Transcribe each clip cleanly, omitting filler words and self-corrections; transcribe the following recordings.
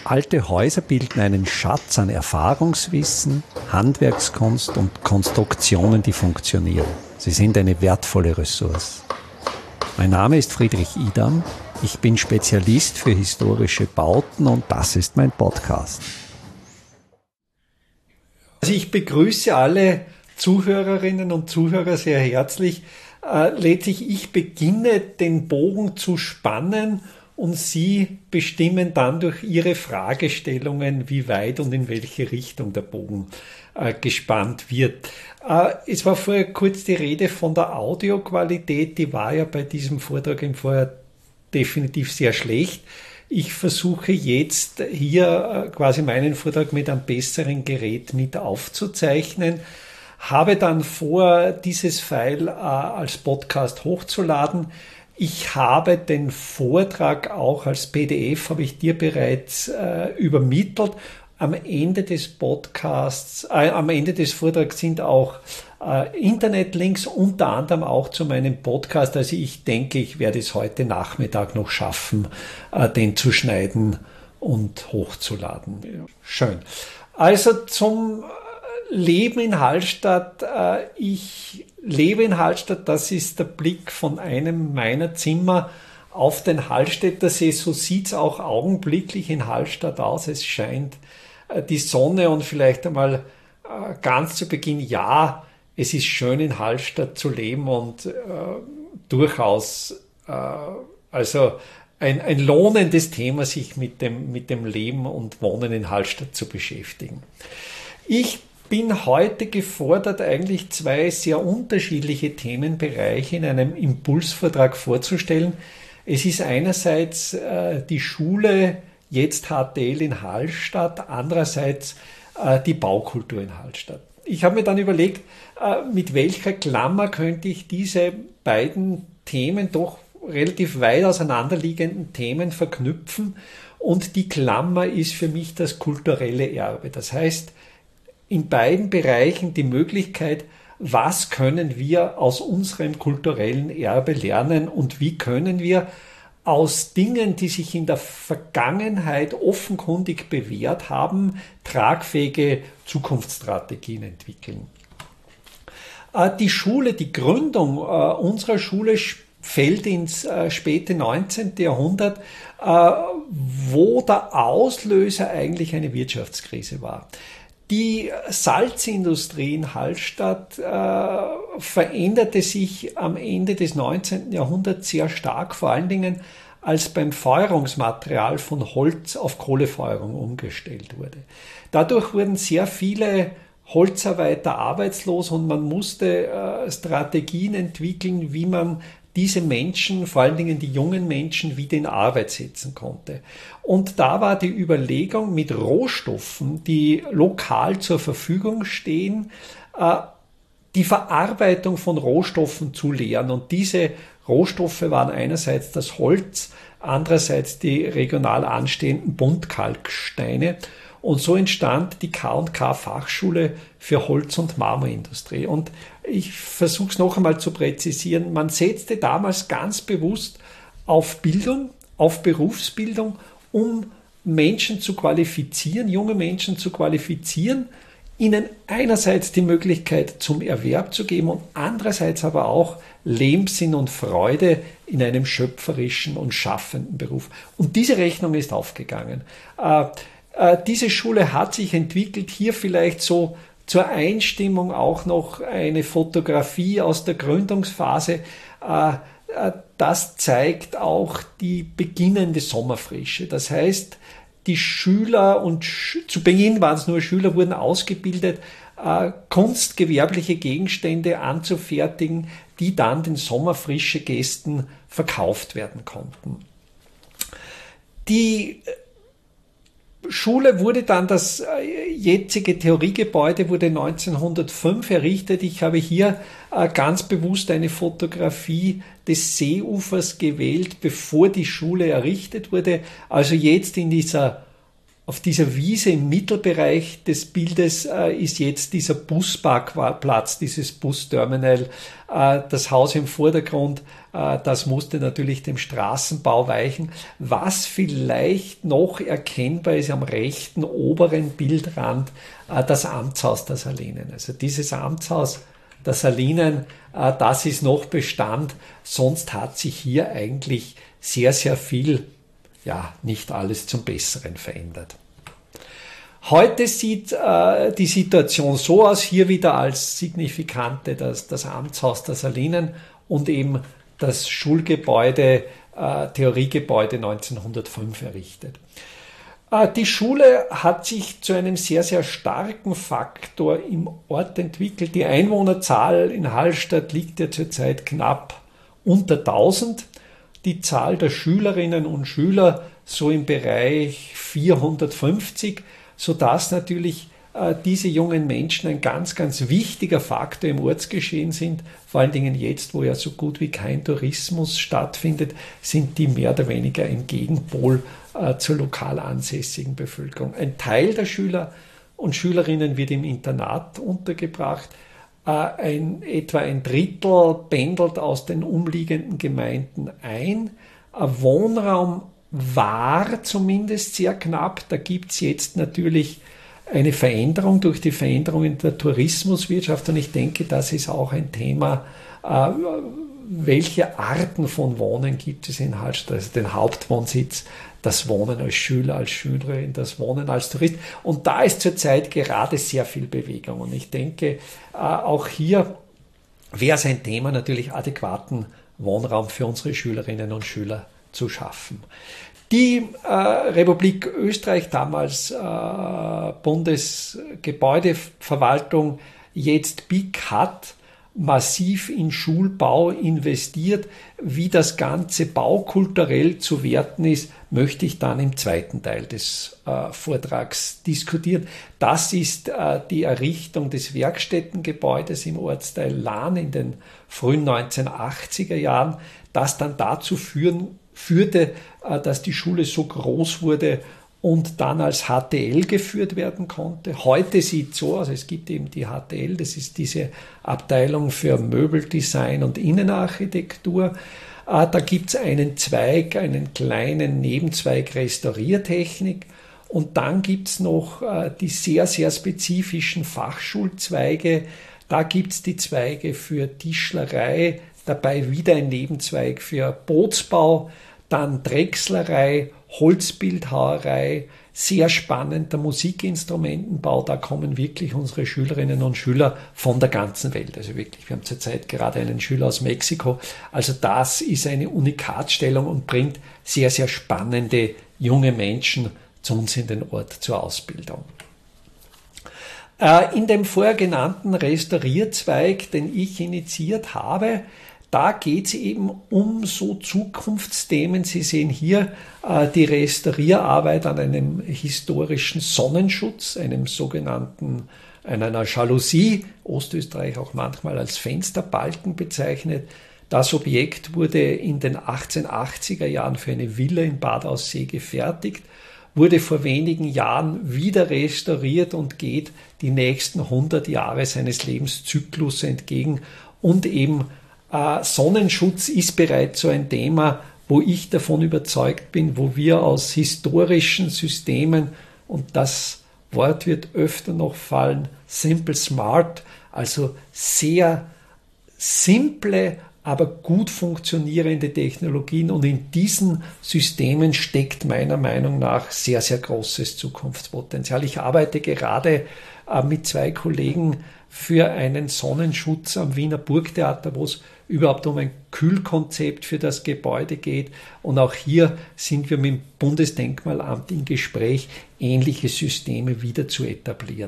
Alte Häuser bilden einen Schatz an Erfahrungswissen, Handwerkskunst und Konstruktionen, die funktionieren. Sie sind eine wertvolle Ressource. Mein Name ist Friedrich Idam. Ich bin Spezialist für historische Bauten und das ist mein Podcast. Also ich begrüße alle Zuhörerinnen und Zuhörer sehr herzlich. Letztlich, ich beginne den Bogen zu spannen und Sie bestimmen dann durch Ihre Fragestellungen, wie weit und in welche Richtung der Bogen gespannt wird. Es war vorher kurz die Rede von der Audioqualität, die war ja bei diesem Vortrag im Vorjahr definitiv sehr schlecht. Ich versuche jetzt hier quasi meinen Vortrag mit einem besseren Gerät mit aufzuzeichnen, habe dann vor, dieses File als Podcast hochzuladen. Ich habe den Vortrag auch als PDF, habe ich dir bereits übermittelt. Am Ende des Podcasts, am Ende des Vortrags sind auch Internetlinks, unter anderem auch zu meinem Podcast. Also ich denke, ich werde es heute Nachmittag noch schaffen, den zu schneiden und hochzuladen. Ja. Schön. Also zum Leben in Hallstatt. Ich lebe in Hallstatt, das ist der Blick von einem meiner Zimmer auf den Hallstätter See. So sieht es auch augenblicklich in Hallstatt aus. Es scheint die Sonne und vielleicht einmal ganz zu Beginn, ja, es ist schön in Hallstatt zu leben und durchaus also ein lohnendes Thema, sich mit dem Leben und Wohnen in Hallstatt zu beschäftigen. Ich bin heute gefordert, eigentlich zwei sehr unterschiedliche Themenbereiche in einem Impulsvortrag vorzustellen. Es ist einerseits die Schule, jetzt HTL in Hallstatt, andererseits die Baukultur in Hallstatt. Ich habe mir dann überlegt, mit welcher Klammer könnte ich diese beiden Themen, doch relativ weit auseinanderliegenden Themen verknüpfen. Und die Klammer ist für mich das kulturelle Erbe. Das heißt, in beiden Bereichen die Möglichkeit, was können wir aus unserem kulturellen Erbe lernen und wie können wir aus Dingen, die sich in der Vergangenheit offenkundig bewährt haben, tragfähige Zukunftsstrategien entwickeln. Die Schule, die Gründung unserer Schule fällt ins späte 19. Jahrhundert, wo der Auslöser eigentlich eine Wirtschaftskrise war. Die Salzindustrie in Hallstatt veränderte sich am Ende des 19. Jahrhunderts sehr stark, vor allen Dingen als beim Feuerungsmaterial von Holz auf Kohlefeuerung umgestellt wurde. Dadurch wurden sehr viele Holzarbeiter arbeitslos und man musste Strategien entwickeln, wie man diese Menschen, vor allen Dingen die jungen Menschen, wieder in Arbeit setzen konnte. Und da war die Überlegung, mit Rohstoffen, die lokal zur Verfügung stehen, die Verarbeitung von Rohstoffen zu lehren. Und diese Rohstoffe waren einerseits das Holz, andererseits die regional anstehenden Buntkalksteine. Und so entstand die K&K Fachschule für Holz- und Marmorindustrie. Und ich versuche es noch einmal zu präzisieren. Man setzte damals ganz bewusst auf Bildung, auf Berufsbildung, um Menschen zu qualifizieren, junge Menschen zu qualifizieren, ihnen einerseits die Möglichkeit zum Erwerb zu geben und andererseits aber auch Lebenssinn und Freude in einem schöpferischen und schaffenden Beruf. Und diese Rechnung ist aufgegangen. Diese Schule hat sich entwickelt, hier vielleicht so zur Einstimmung auch noch eine Fotografie aus der Gründungsphase. Das zeigt auch die beginnende Sommerfrische. Das heißt, die Schüler und zu Beginn waren es nur Schüler, wurden ausgebildet, kunstgewerbliche Gegenstände anzufertigen, die dann den Sommerfrische-Gästen verkauft werden konnten. Die Schule wurde dann, das jetzige Theoriegebäude wurde 1905 errichtet. Ich habe hier ganz bewusst eine Fotografie des Seeufers gewählt, bevor die Schule errichtet wurde. Also jetzt in dieser auf dieser Wiese im Mittelbereich des Bildes ist jetzt dieser Busparkplatz, dieses Busterminal, das Haus im Vordergrund, das musste natürlich dem Straßenbau weichen. Was vielleicht noch erkennbar ist am rechten oberen Bildrand, das Amtshaus der Salinen. Also dieses Amtshaus der Salinen, das ist noch Bestand, sonst hat sich hier eigentlich sehr, sehr viel, ja, nicht alles zum Besseren verändert. Heute sieht die Situation so aus, hier wieder als Signifikante das Amtshaus der Salinen und eben das Schulgebäude, Theoriegebäude 1905 errichtet. Die Schule hat sich zu einem sehr, sehr starken Faktor im Ort entwickelt. Die Einwohnerzahl in Hallstatt liegt ja zurzeit knapp unter 1000. Die Zahl der Schülerinnen und Schüler so im Bereich 450, sodass natürlich diese jungen Menschen ein ganz, ganz wichtiger Faktor im Ortsgeschehen sind. Vor allen Dingen jetzt, wo ja so gut wie kein Tourismus stattfindet, sind die mehr oder weniger ein Gegenpol zur lokal ansässigen Bevölkerung. Ein Teil der Schüler und Schülerinnen wird im Internat untergebracht. Etwa ein Drittel pendelt aus den umliegenden Gemeinden ein. Wohnraum war zumindest sehr knapp. Da gibt es jetzt natürlich eine Veränderung durch die Veränderung in der Tourismuswirtschaft. Und ich denke, das ist auch ein Thema, welche Arten von Wohnen gibt es in Hallstatt, also den Hauptwohnsitz, das Wohnen als Schüler, als Schülerin, das Wohnen als Tourist. Und da ist zurzeit gerade sehr viel Bewegung. Und ich denke, auch hier wäre es ein Thema, natürlich adäquaten Wohnraum für unsere Schülerinnen und Schüler zu schaffen. Die Republik Österreich, damals Bundesgebäudeverwaltung, jetzt BIK, hat massiv in Schulbau investiert. Wie das Ganze baukulturell zu werten ist, möchte ich dann im zweiten Teil des Vortrags diskutieren. Das ist die Errichtung des Werkstättengebäudes im Ortsteil Lahn in den frühen 1980er Jahren, das dann dazu führte, dass die Schule so groß wurde und dann als HTL geführt werden konnte. Heute sieht es so aus, es gibt eben die HTL, das ist diese Abteilung für Möbeldesign und Innenarchitektur. Da gibt es einen Zweig, einen kleinen Nebenzweig Restauriertechnik und dann gibt es noch die sehr, sehr spezifischen Fachschulzweige. Da gibt es die Zweige für Tischlerei, dabei wieder ein Nebenzweig für Bootsbau, dann Drechslerei, Holzbildhauerei, sehr spannend der Musikinstrumentenbau, da kommen wirklich unsere Schülerinnen und Schüler von der ganzen Welt. Also wirklich, wir haben zurzeit gerade einen Schüler aus Mexiko. Also das ist eine Unikatstellung und bringt sehr, sehr spannende junge Menschen zu uns in den Ort zur Ausbildung. In dem vorher genannten Restaurierzweig, den ich initiiert habe, da geht es eben um so Zukunftsthemen. Sie sehen hier die Restaurierarbeit an einem historischen Sonnenschutz, einer Jalousie, Ostösterreich auch manchmal als Fensterbalken bezeichnet. Das Objekt wurde in den 1880er Jahren für eine Villa in Bad Aussee gefertigt, wurde vor wenigen Jahren wieder restauriert und geht die nächsten 100 Jahre seines Lebenszyklus entgegen und eben Sonnenschutz ist bereits so ein Thema, wo ich davon überzeugt bin, wo wir aus historischen Systemen, und das Wort wird öfter noch fallen, simple smart, also sehr simple, aber gut funktionierende Technologien, und in diesen Systemen steckt meiner Meinung nach sehr, sehr großes Zukunftspotenzial. Ich arbeite gerade mit 2 Kollegen für einen Sonnenschutz am Wiener Burgtheater, wo es überhaupt um ein Kühlkonzept für das Gebäude geht. Und auch hier sind wir mit dem Bundesdenkmalamt im Gespräch, ähnliche Systeme wieder zu etablieren.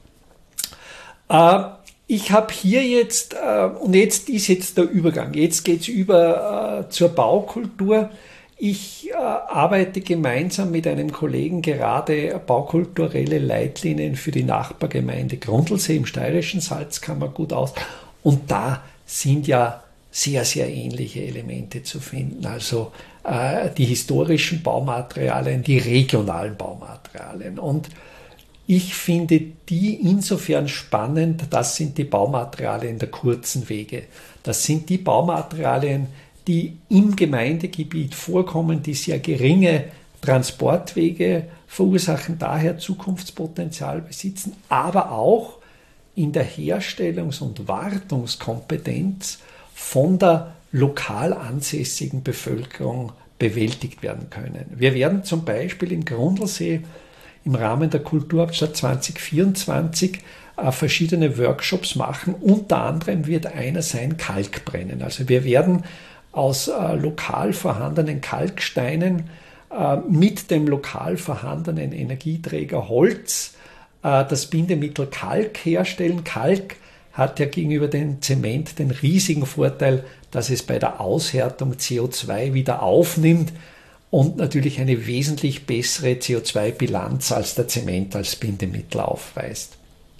Ich habe hier jetzt, und jetzt ist jetzt der Übergang, jetzt geht es über zur Baukultur. Ich arbeite gemeinsam mit einem Kollegen gerade baukulturelle Leitlinien für die Nachbargemeinde Grundlsee im steirischen Salzkammergut aus. Und da sind ja sehr, sehr ähnliche Elemente zu finden. Also die historischen Baumaterialien, die regionalen Baumaterialien. Und ich finde die insofern spannend, das sind die Baumaterialien der kurzen Wege. Das sind die Baumaterialien, die im Gemeindegebiet vorkommen, die sehr geringe Transportwege verursachen, daher Zukunftspotenzial besitzen, aber auch in der Herstellungs- und Wartungskompetenz von der lokal ansässigen Bevölkerung bewältigt werden können. Wir werden zum Beispiel im Grundlsee im Rahmen der Kulturhauptstadt 2024 verschiedene Workshops machen. Unter anderem wird einer sein Kalkbrennen. Also wir werden aus lokal vorhandenen Kalksteinen mit dem lokal vorhandenen Energieträger Holz das Bindemittel Kalk herstellen. Kalk hat ja gegenüber dem Zement den riesigen Vorteil, dass es bei der Aushärtung CO2 wieder aufnimmt und natürlich eine wesentlich bessere CO2-Bilanz als der Zement als Bindemittel aufweist.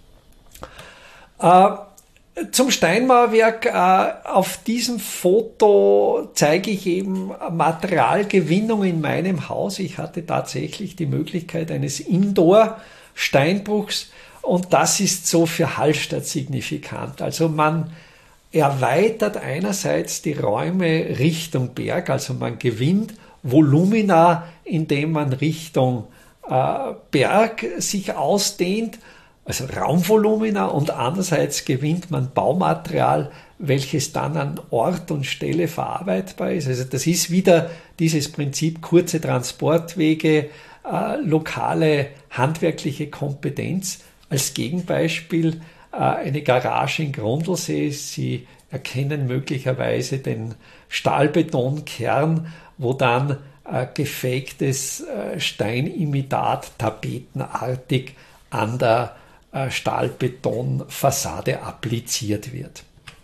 Zum Steinmauerwerk. Auf diesem Foto zeige ich eben Materialgewinnung in meinem Haus. Ich hatte tatsächlich die Möglichkeit eines Indoor-Steinbruchs und das ist so für Hallstatt signifikant. Also man erweitert einerseits die Räume Richtung Berg, also man gewinnt Volumina, indem man Richtung Berg sich ausdehnt, also Raumvolumina, und andererseits gewinnt man Baumaterial, welches dann an Ort und Stelle verarbeitbar ist. Also das ist wieder dieses Prinzip kurze Transportwege, lokale handwerkliche Kompetenz. Als Gegenbeispiel eine Garage in Grundlsee. Sie erkennen möglicherweise den Stahlbetonkern, wo dann gefaktes Steinimitat tapetenartig an der Stahlbetonfassade appliziert wird.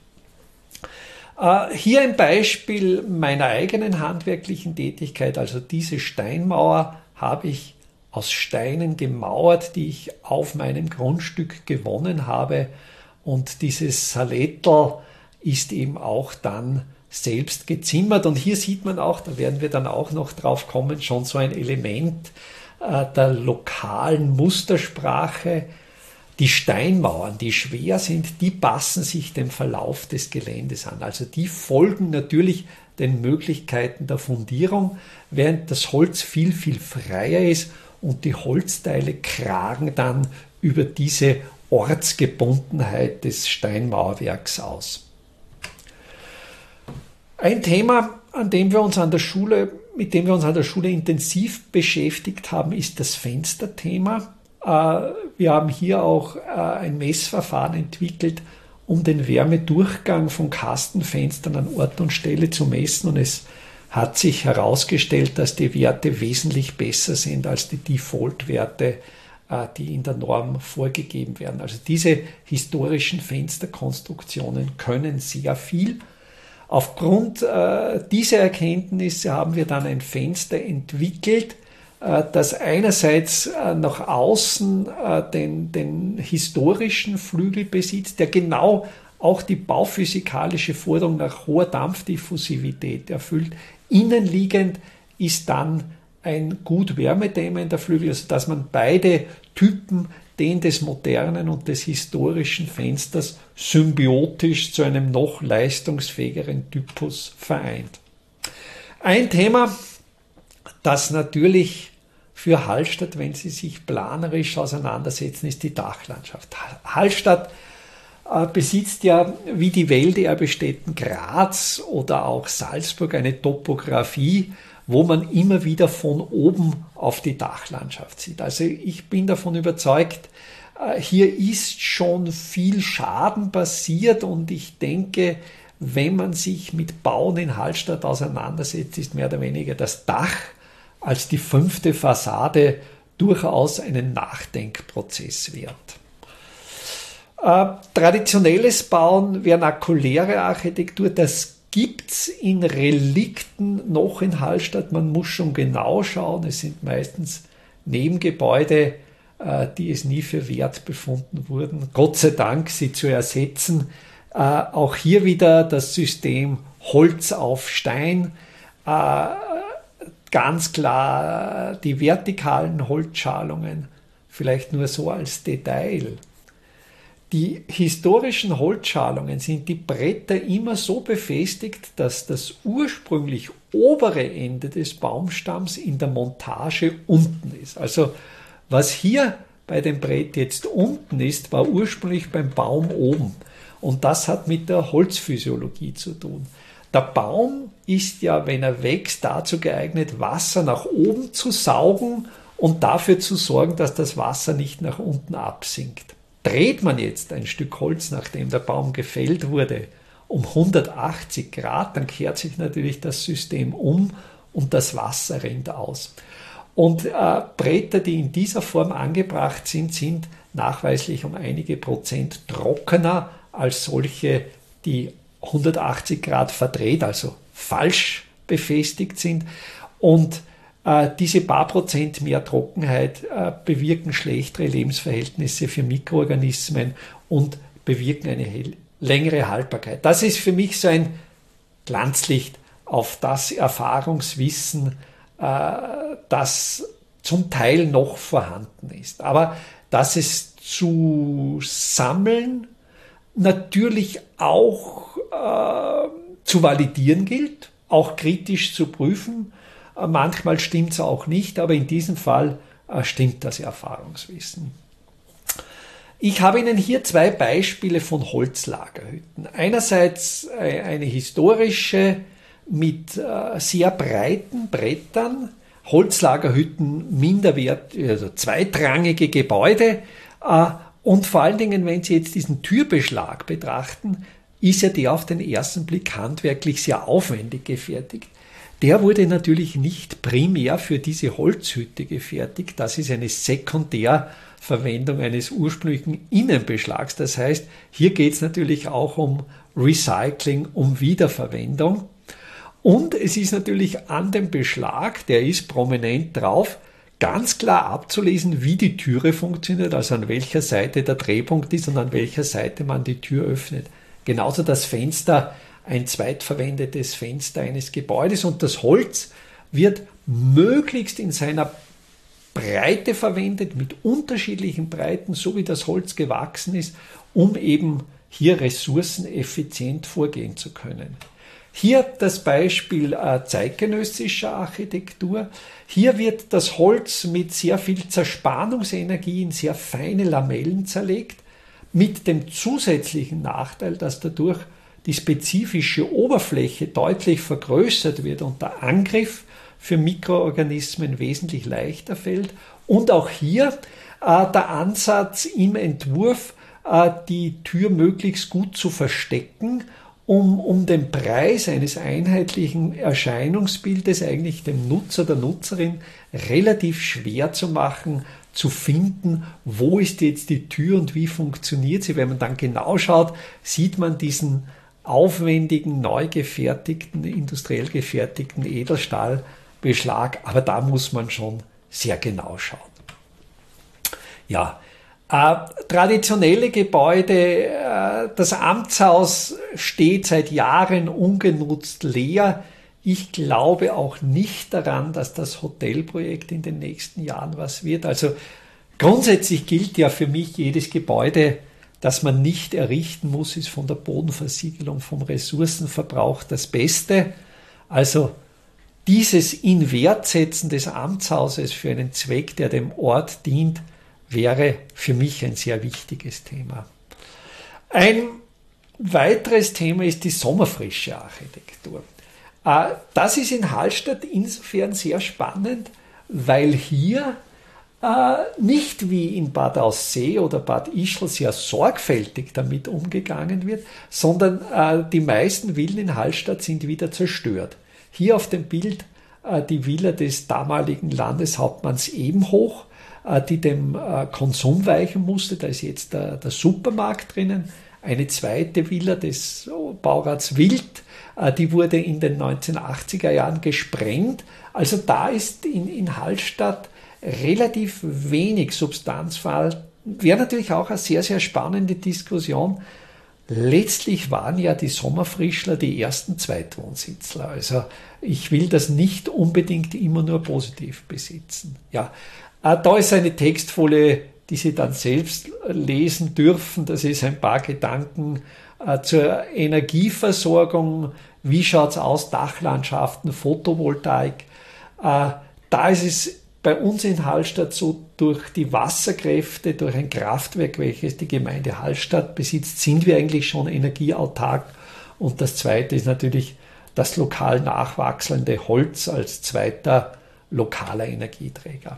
Hier ein Beispiel meiner eigenen handwerklichen Tätigkeit. Also diese Steinmauer habe ich aus Steinen gemauert, die ich auf meinem Grundstück gewonnen habe. Und dieses Salettel ist eben auch dann selbst gezimmert. Und hier sieht man auch, da werden wir dann auch noch drauf kommen, schon so ein Element der lokalen Mustersprache. Die Steinmauern, die schwer sind, die passen sich dem Verlauf des Geländes an. Also die folgen natürlich den Möglichkeiten der Fundierung, während das Holz viel, viel freier ist und die Holzteile kragen dann über diese Ortsgebundenheit des Steinmauerwerks aus. Ein Thema, mit dem wir uns an der Schule intensiv beschäftigt haben, ist das Fensterthema. Wir haben hier auch ein Messverfahren entwickelt, um den Wärmedurchgang von Kastenfenstern an Ort und Stelle zu messen. Und es hat sich herausgestellt, dass die Werte wesentlich besser sind als die Default-Werte, die in der Norm vorgegeben werden. Also diese historischen Fensterkonstruktionen können sehr viel. Aufgrund dieser Erkenntnisse haben wir dann ein Fenster entwickelt, das einerseits nach außen den historischen Flügel besitzt, der genau auch die bauphysikalische Forderung nach hoher Dampfdiffusivität erfüllt. Innenliegend ist dann ein gut wärmedämmender Flügel, also dass man beide Typen, den des modernen und des historischen Fensters, symbiotisch zu einem noch leistungsfähigeren Typus vereint. Ein Thema, das natürlich für Hallstatt, wenn Sie sich planerisch auseinandersetzen, ist die Dachlandschaft. Hallstatt besitzt ja wie die Welterbestätten Graz oder auch Salzburg eine Topographie, wo man immer wieder von oben auf die Dachlandschaft sieht. Also ich bin davon überzeugt, hier ist schon viel Schaden passiert und ich denke, wenn man sich mit Bauen in Hallstatt auseinandersetzt, ist mehr oder weniger das Dach als die 5. Fassade durchaus einen Nachdenkprozess wert. Traditionelles Bauen, vernakuläre Architektur, das gibt's in Relikten noch in Hallstatt. Man muss schon genau schauen. Es sind meistens Nebengebäude, die es nie für wert befunden wurden, Gott sei Dank sie zu ersetzen. Auch hier wieder das System Holz auf Stein. Ganz klar die vertikalen Holzschalungen, vielleicht nur so als Detail. Die historischen Holzschalungen sind die Bretter immer so befestigt, dass das ursprünglich obere Ende des Baumstamms in der Montage unten ist. Also was hier bei dem Brett jetzt unten ist, war ursprünglich beim Baum oben. Und das hat mit der Holzphysiologie zu tun. Der Baum ist ja, wenn er wächst, dazu geeignet, Wasser nach oben zu saugen und dafür zu sorgen, dass das Wasser nicht nach unten absinkt. Dreht man jetzt ein Stück Holz, nachdem der Baum gefällt wurde, um 180 Grad, dann kehrt sich natürlich das System um und das Wasser rinnt aus. Und Bretter, die in dieser Form angebracht sind, sind nachweislich um einige Prozent trockener als solche, die 180 Grad verdreht, also falsch befestigt sind. Und diese paar Prozent mehr Trockenheit bewirken schlechtere Lebensverhältnisse für Mikroorganismen und bewirken eine längere Haltbarkeit. Das ist für mich so ein Glanzlicht auf das Erfahrungswissen, das zum Teil noch vorhanden ist. Aber dass es zu sammeln natürlich auch zu validieren gilt, auch kritisch zu prüfen. Manchmal stimmt es auch nicht, aber in diesem Fall stimmt das Erfahrungswissen. Ich habe Ihnen hier zwei Beispiele von Holzlagerhütten. Einerseits eine historische mit sehr breiten Brettern, Holzlagerhütten also zweitrangige Gebäude und vor allen Dingen, wenn Sie jetzt diesen Türbeschlag betrachten, ist ja der auf den ersten Blick handwerklich sehr aufwendig gefertigt. Der wurde natürlich nicht primär für diese Holzhütte gefertigt. Das ist eine Sekundärverwendung eines ursprünglichen Innenbeschlags. Das heißt, hier geht es natürlich auch um Recycling, um Wiederverwendung. Und es ist natürlich an dem Beschlag, der ist prominent drauf, ganz klar abzulesen, wie die Türe funktioniert, also an welcher Seite der Drehpunkt ist und an welcher Seite man die Tür öffnet. Genauso das Fenster, ein zweitverwendetes Fenster eines Gebäudes, und das Holz wird möglichst in seiner Breite verwendet, mit unterschiedlichen Breiten, so wie das Holz gewachsen ist, um eben hier ressourceneffizient vorgehen zu können. Hier das Beispiel zeitgenössischer Architektur. Hier wird das Holz mit sehr viel Zerspannungsenergie in sehr feine Lamellen zerlegt, mit dem zusätzlichen Nachteil, dass dadurch die spezifische Oberfläche deutlich vergrößert wird und der Angriff für Mikroorganismen wesentlich leichter fällt. Und auch hier der Ansatz im Entwurf, die Tür möglichst gut zu verstecken, um den Preis eines einheitlichen Erscheinungsbildes eigentlich dem Nutzer, der Nutzerin relativ schwer zu machen, zu finden, wo ist jetzt die Tür und wie funktioniert sie. Wenn man dann genau schaut, sieht man diesen aufwendigen, neu gefertigten, industriell gefertigten Edelstahlbeschlag, aber da muss man schon sehr genau schauen. Ja, traditionelle Gebäude, das Amtshaus steht seit Jahren ungenutzt leer. Ich glaube auch nicht daran, dass das Hotelprojekt in den nächsten Jahren was wird. Also grundsätzlich gilt ja für mich, jedes Gebäude, das man nicht errichten muss, ist von der Bodenversiegelung, vom Ressourcenverbrauch das Beste. Also dieses Inwertsetzen des Amtshauses für einen Zweck, der dem Ort dient, wäre für mich ein sehr wichtiges Thema. Ein weiteres Thema ist die sommerfrische Architektur. Das ist in Hallstatt insofern sehr spannend, weil hier nicht wie in Bad Aussee oder Bad Ischl sehr sorgfältig damit umgegangen wird, sondern die meisten Villen in Hallstatt sind wieder zerstört. Hier auf dem Bild die Villa des damaligen Landeshauptmanns Ebenhoch, die dem Konsum weichen musste. Da ist jetzt der Supermarkt drinnen. Eine zweite Villa des Baurats Wild, die wurde in den 1980er Jahren gesprengt. Also da ist in Hallstatt relativ wenig Substanz vorhanden. Wäre natürlich auch eine sehr, sehr spannende Diskussion. letztlich waren ja die Sommerfrischler die ersten Zweitwohnsitzler. Also ich will das nicht unbedingt immer nur positiv besitzen. Ja, da ist eine Textfolie, die Sie dann selbst lesen dürfen. Das ist ein paar Gedanken zur Energieversorgung. Wie schaut's aus? Dachlandschaften, Photovoltaik. Da ist es bei uns in Hallstatt so, durch die Wasserkräfte, durch ein Kraftwerk, welches die Gemeinde Hallstatt besitzt, sind wir eigentlich schon energieautark. Und das Zweite ist natürlich das lokal nachwachsende Holz als zweiter lokaler Energieträger.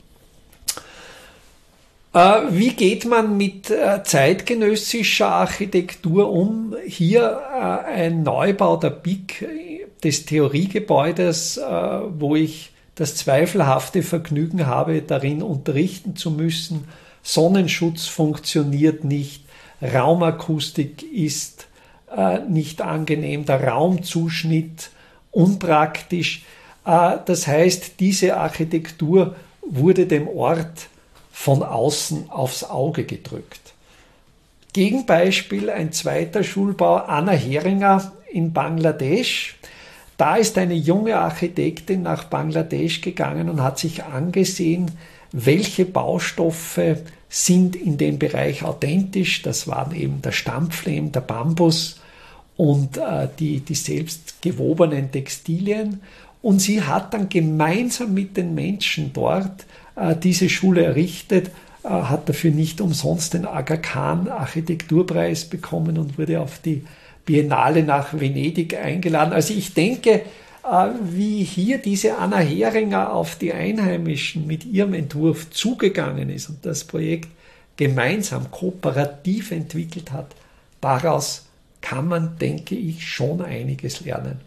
Wie geht man mit zeitgenössischer Architektur um? Hier ein Neubau der BIC des Theoriegebäudes, wo ich das zweifelhafte Vergnügen habe, darin unterrichten zu müssen. Sonnenschutz funktioniert nicht, Raumakustik ist nicht angenehm, der Raumzuschnitt unpraktisch. Das heißt, diese Architektur wurde dem Ort von außen aufs Auge gedrückt. Gegenbeispiel, ein zweiter Schulbau, Anna Heringer in Bangladesch. Da ist eine junge Architektin nach Bangladesch gegangen und hat sich angesehen, welche Baustoffe sind in dem Bereich authentisch. Das waren eben der Stampflehm, der Bambus und die selbst gewobenen Textilien. Und sie hat dann gemeinsam mit den Menschen dort diese Schule errichtet, hat dafür nicht umsonst den Aga Khan Architekturpreis bekommen und wurde auf die Biennale nach Venedig eingeladen. Also ich denke, wie hier diese Anna Heringer auf die Einheimischen mit ihrem Entwurf zugegangen ist und das Projekt gemeinsam kooperativ entwickelt hat, daraus kann man, denke ich, schon einiges lernen.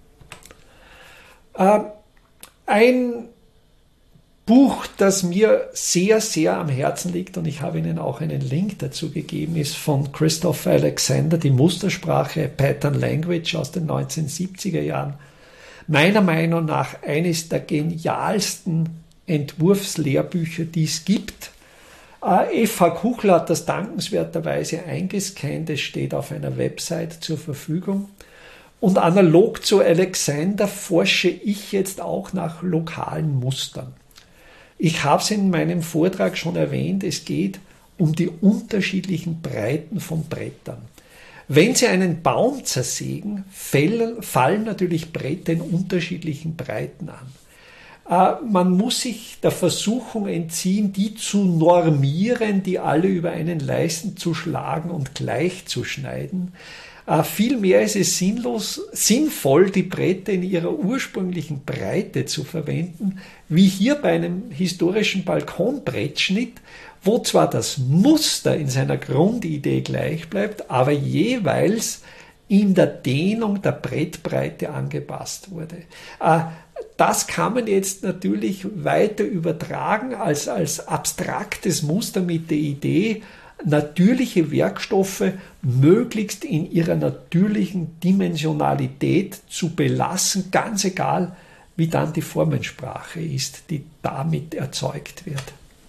Ein Buch, das mir sehr, sehr am Herzen liegt, und ich habe Ihnen auch einen Link dazu gegeben, ist von Christopher Alexander, die Mustersprache Pattern Language aus den 1970er Jahren. Meiner Meinung nach eines der genialsten Entwurfslehrbücher, die es gibt. F.H. Kuchler hat das dankenswerterweise eingescannt, es steht auf einer Website zur Verfügung. Und analog zu Alexander forsche ich jetzt auch nach lokalen Mustern. Ich habe es in meinem Vortrag schon erwähnt, es geht um die unterschiedlichen Breiten von Brettern. Wenn Sie einen Baum zersägen, fallen natürlich Bretter in unterschiedlichen Breiten an. Man muss sich der Versuchung entziehen, die zu normieren, die alle über einen Leisten zu schlagen und gleich zu schneiden. Vielmehr ist es sinnvoll, die Bretter in ihrer ursprünglichen Breite zu verwenden, wie hier bei einem historischen Balkonbrettschnitt, wo zwar das Muster in seiner Grundidee gleich bleibt, aber jeweils in der Dehnung der Brettbreite angepasst wurde. Das kann man jetzt natürlich weiter übertragen als abstraktes Muster mit der Idee, natürliche Werkstoffe möglichst in ihrer natürlichen Dimensionalität zu belassen, ganz egal, wie dann die Formensprache ist, die damit erzeugt wird.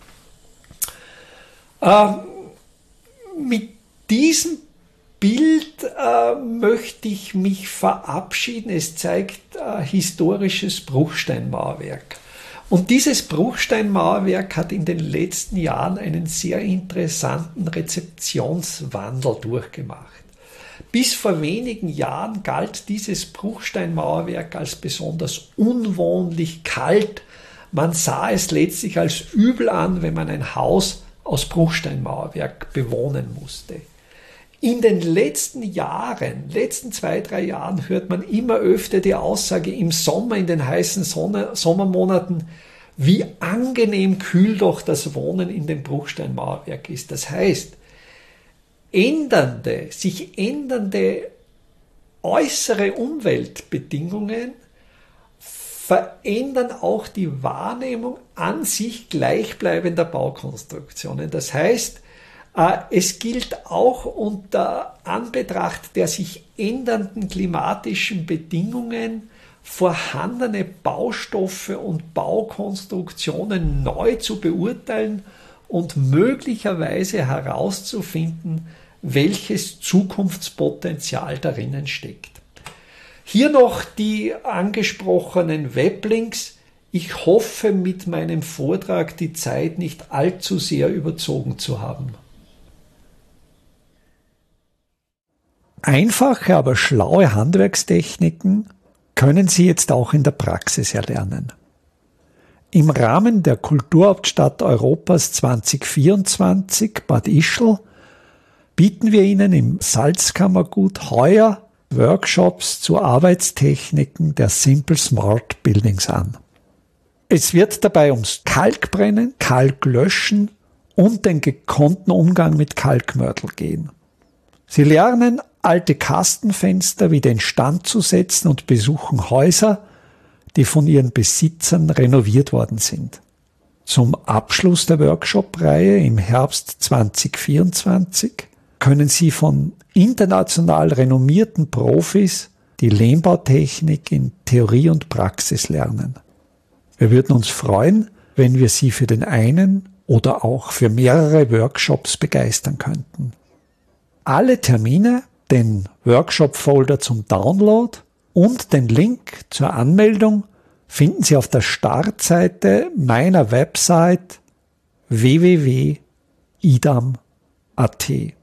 Mit diesem Bild möchte ich mich verabschieden. Es zeigt historisches Bruchsteinmauerwerk. Und dieses Bruchsteinmauerwerk hat in den letzten Jahren einen sehr interessanten Rezeptionswandel durchgemacht. Bis vor wenigen Jahren galt dieses Bruchsteinmauerwerk als besonders unwohnlich kalt. Man sah es letztlich als übel an, wenn man ein Haus aus Bruchsteinmauerwerk bewohnen musste. In den letzten 2-3 Jahren, hört man immer öfter die Aussage im Sommer, in den heißen Sommermonaten, wie angenehm kühl doch das Wohnen in dem Bruchsteinmauerwerk ist. Das heißt, sich ändernde äußere Umweltbedingungen verändern auch die Wahrnehmung an sich gleichbleibender Baukonstruktionen. Das heißt, es gilt auch unter Anbetracht der sich ändernden klimatischen Bedingungen, vorhandene Baustoffe und Baukonstruktionen neu zu beurteilen und möglicherweise herauszufinden, welches Zukunftspotenzial darin steckt. Hier noch die angesprochenen Weblinks. Ich hoffe, mit meinem Vortrag die Zeit nicht allzu sehr überzogen zu haben. Einfache, aber schlaue Handwerkstechniken können Sie jetzt auch in der Praxis erlernen. Im Rahmen der Kulturhauptstadt Europas 2024 Bad Ischl bieten wir Ihnen im Salzkammergut heuer Workshops zu Arbeitstechniken der Simple Smart Buildings an. Es wird dabei ums Kalkbrennen, Kalklöschen und den gekonnten Umgang mit Kalkmörtel gehen. Sie lernen, alte Kastenfenster wieder instand zu setzen und besuchen Häuser, die von ihren Besitzern renoviert worden sind. Zum Abschluss der Workshop-Reihe im Herbst 2024 können Sie von international renommierten Profis die Lehmbautechnik in Theorie und Praxis lernen. Wir würden uns freuen, wenn wir Sie für den einen oder auch für mehrere Workshops begeistern könnten. Alle Termine, den Workshop-Folder zum Download und den Link zur Anmeldung finden Sie auf der Startseite meiner Website www.idam.at.